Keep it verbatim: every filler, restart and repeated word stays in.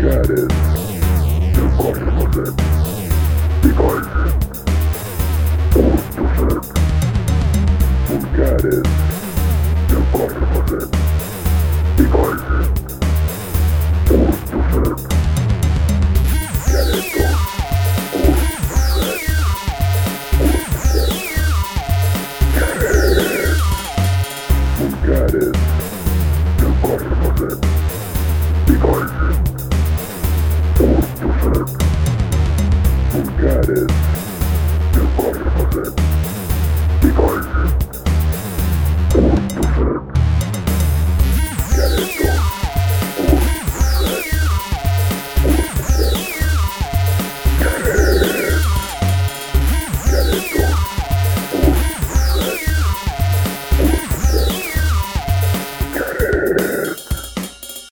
vulgares ja karvased, pikaised, kurtused. Vulgares ja karvased, pikaised, kurtused. Kädet on kurtused, kurtused. Kädet. Vulgares ja karvased, pikaised, kurtused. Vulgares ja karvased, pikaised, kurtused.